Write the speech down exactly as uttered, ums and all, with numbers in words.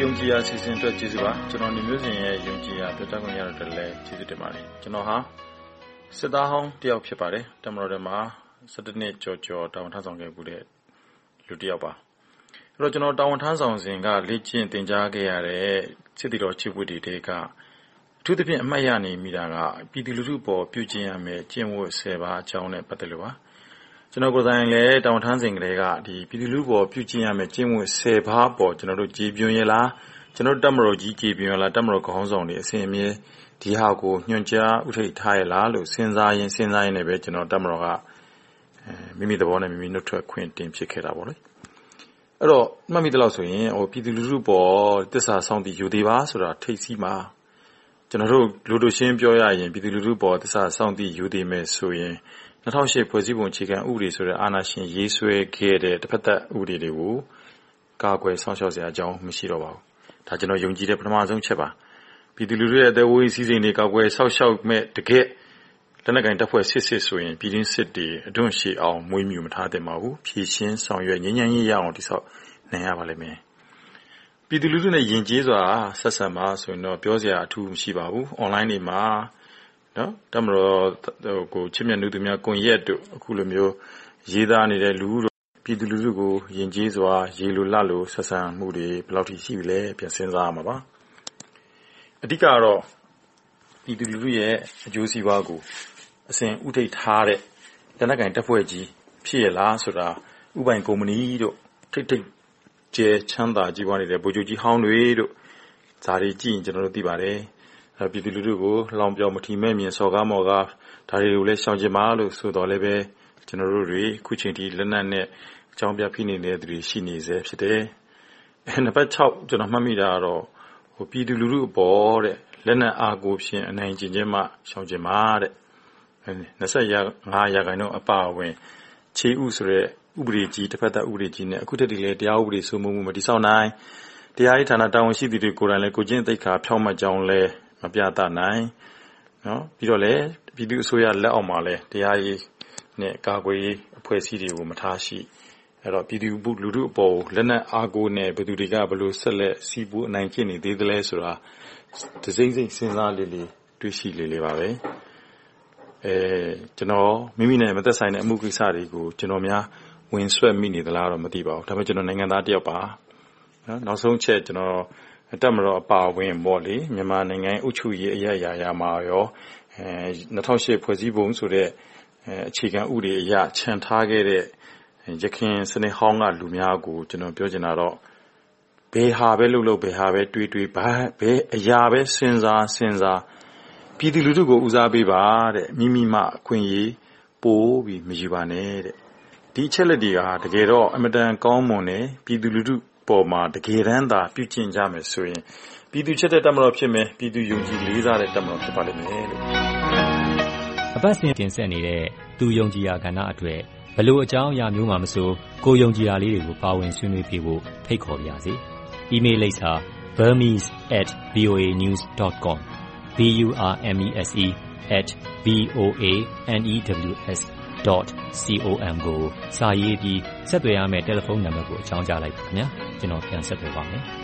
ယုံကြည်ရာစီစဉ်အတွက်ကျေးဇူးပါကျွန်တော်နေမျိုးစဉ်ရဲ့ယုံကြည်ရာပြောကြားခွင့်ရတဲ့လည်းကျေးဇူးတင်ပါတယ်ကျွန်တော်ဟာစစ်သားဟောင်းတယောက်ဖြစ်ပါတယ်တမတော်တွေမှာ၁၁နှစ်ကျော်ကျော်တာဝန်ထမ်းဆောင်ခဲ့မှုတဲ့လူတစ်ယောက်ပါအဲ့တော့ကျွန်တော်တာဝန်ထမ်းဆောင်စဉ်ကလေ့ကျင့်သင်ကြားခဲ့ရတဲ့စစ်တီတော်ချစ်ဝတ်တွေတဲကအထူးသဖြင့်အမှတ်ရနေမိတာကပြည်သူလူထုပေါ်ပြုကျင့်ရမယ်ကျင့်ဝတ်၁၀ပါးအကြောင်းနဲ့ပတ်သက်လို့ပါကျွန်တော်ကိုယ်တိုင်လည်းတာဝန်ထမ်းစဉ်ကလေးကဒီပြည်သူလူထုပေါ်ပြုကျင့်ရမယ်ကျင့်ဝတ်၁၀ပါးပေါ်ကျွန်တော်တို့ကြည်ပြွန်ရလားကျွန်တော်တပ်မတော်ကြီးကြည်ပြွန်ရလားတပ်မတော်ခေါင်းဆောင်တွေအစဉ်အမြဲဒီဟာကိုညွှန်ကြားဥထိပ်ထားရလားလို့စဉ်းစားရင်စဉ်းစားရင်လည်းပဲကျွန်တော်တပ်မတော်ကမိမိသဘောနဲ့မိမိနှုတ်ထွက်ခွင့်တင်ဖြစ်ခဲ့တာပေါ့လေအဲ့တော့မှတ်မိတယ်လို့ဆိုရင်ဟိုပြည်သူလူထုပေါ်တစ္ဆာဆောင်တည်ယူသေးပါဆိုတာထိတ်စီးမှာကျွန်တော်တို့လူတို့ရှင်းပြောရရင်ပြည်သူလူထုပေါ်တစ္ဆာဆောင်တည်ယူသေးမယ်ဆိုရင်၂၀၀၈ဖွဲ့စည်းပုံအခြေခံဥပဒေဆိုတဲ့အာဏာရှင်ရေးဆွဲခဲ့တဲ့တစ်ဖက်သက်ဥပဒေတွေကိုကာကွယ်ဆောင်ရှောက်စရာအကြောင်းမရှိတော့ပါဘူး။ဒါကျွန်တော်ယုံကြည်တဲ့ပထမဆုံးချက်ပါ။ပြည်သူလူထုရဲ့အသက်ဝေးစီးစိမ်တွေကာကွယ်ဆောင်ရှောက်မဲ့တကယ်လက်နက်ကိုင်တပ်ဖွဲ့စစ်စစ်ဆိုရင်ပြည်တွင်းစစ်တွေအတွန့်ရှည်အောင်မွေးမြူမထားသင့်ပါဘူး။ဖြည့်ရှင်းဆောင်ရွက်ငြိမ်းချမ်းရေးရအောင်တိဆောက်နိုင်ရပါလိမ့်မယ်။ပြည်သူလူထုနဲ့ယဉ်ကျေးစွာဆက်ဆံပါဆိုရင်တော့ပြောစရာအထူးမရှိပါဘူး။ online တွေမှာနော်တမတော်ကိုချစ်မြတ်နုသူများကွန်ရက်တို့အခုလိုမျိုးရေးသားနေတဲ့လူတို့ပြည်သူလူထုကိုယဉ်ကျေးစွာရေလိုလလိုဆက်ဆံမှုတွေဘယ်လောက်ထိရှိပြီလဲပြန်စဉ်းစားရမှာပါအဓိကတော့ပြည်သူလူထုရဲ့အကျိုးစီးပွားကိုအစဉ်ဥထိပ်ထားတဲ့လက်နက်ကိုင်တပ်ဖွဲ့ကြီးဖြစ်ရလားဆိုတာဥပိုင်ကုမ္ပဏီတို့ထိတ်ထိတ်ကျဲချမ်းသာကြီးပွားနေတဲ့ဗိုလ်ချုပ်ကြီးဟောင်းတွေတို့ဇာတွေကြည့်ရင်ကျွန်တော်တို့သိပါတယ်ပြည်သူလူထုကိုလောင်ပြောင်မထီမဲ့မြင်စော်ကားမော်ကားဒါတွေကိုလည်းရှောင်ကျင်ပါလို့ဆိုတော့လည်းပဲကျွန်တော်တို့တွေခုချိန်ထိလက်နက်နဲ့အကြောင်းပြဖိနေတဲ့သူတွေရှိနေစေဖြစ်တယ်။အဲနံပါတ်၆ကျွန်တော်မှတ်မိတာကတော့ဟိုပြည်သူလူထုအပေါ်တဲ့လက်နက်အားကိုဖြင့်အနိုင်ကျင့်ခြင်းမှရှောင်ကျင်ပါတဲ့။၂၅ရာခိုင်နှုန်းအပါအဝင်ခြေဥဆိုတဲ့ဥပဒေကြီးတစ်ဖက်သက်ဥပဒေကြီးနဲ့အခုတည်းကလည်းတရားဥပဒေစိုးမိုးမှုမတည်ဆောက်နိုင်တရားရေးဌာနတာဝန်ရှိသူတွေကိုယ်တိုင်လည်းကိုကျင့်သိက္ခာဖြောင့်မတ်ကြောင်းလဲမပြသနိုင်နော်ပြီးတော့လည်းပြည်သူအစိုးရလက်အောက်မှာလည်းတရားရေးနဲ့ကာကွယ်ရေးအဖွဲ့အစည်းတွေကိုမထားရှိအဲ့တော့ပြည်သူလူထုအပေါ်လက်နက်အားကိုးနဲ့ဘယ်သူတွေကဘယ်လိုဆက်လက်စီးပူးအနိုင်ကျင့်နေသေးသလဲဆိုတာတစိမ့်စိမ့်စဉ်းစားလေးလေးတွေးရှိလေးလေးပါပဲအဲကျွန်တော်မိမိနဲ့မသက်ဆိုင်တဲ့အမှုကိစ္စတွေကိုကျွန်တော်များဝင်ဆွဲမိနေသလားတော့မသိပါဘူးဒါပေမဲ့ကျွန်တော်နိုင်ငံသားတယောက်ပါနော်နောက်ဆုံးချက်ကျွန်တော်တက်မတော်အပါဝင်ပေါ့လေမြန်မာနိုင်ငံအုပ်ချုပ်ရေးအရာရာရာမှာရောအဲ၂၀၀၈ဖွဲ့စည်းပုံဆိုတဲ့အခြေခံဥပဒေအရခြံထားခဲ့တဲ့ရခိုင်စနစ်ဟောင်းကလူများကိုကျွန်တော်ပြောချင်တာတော့ဘယ်ဟာပဲလုပ်လို့ဘယ်ဟာပဲတွေးတွေးဘာဘယ်အရာပဲစဉ်းစားစဉ်းစားပြည်သူလူထုကိုဦးစားပေးပါတဲ့မိမိမှအခွင့်အရေးပိုးပြီးမယူပါနဲ့တဲ့ဒီအချက်လက်တွေကတကယ်တော့အမတန်ကောင်းမွန်တယ်ပြည်သူလူထုပေါ်မှာတကယ်တမ်းသာပြုကျင့်ကြမယ်ဆိုရင်ပြည်သူချက်တဲ့တပ်မတော်ဖြစ်မယ်ပြည်သူယုံကြည်လေးစားတဲ့တပ်မတော်ဖြစ်ပါလိမ့်မယ်လို့အပတ်စဉ်တင်ဆက်နေတဲ့သူယုံကြည်ရာကဏ္ဍအတွက်ဘလို့အကြောင်းအရာမျိုးမှမဆိုကိုယုံကြည်ရာလေးတွေကိုပါဝင်ဆွေးနွေးပြဖို့ဖိတ်ခေါ်ပါရစေ။ email လိပ်စာ burmese at voa news dot com b u r m e s e at v o a n e w s dot com ကိုစာရေးပြီးဆက်သွယ်ရမယ့်တယ်လီဖုန်းနံပါတ်ကိုအကြောင်းကြားလိုက်ပါခင်ဗျာကျွန်တော်ပြန်ဆက်သွယ်ပါမယ်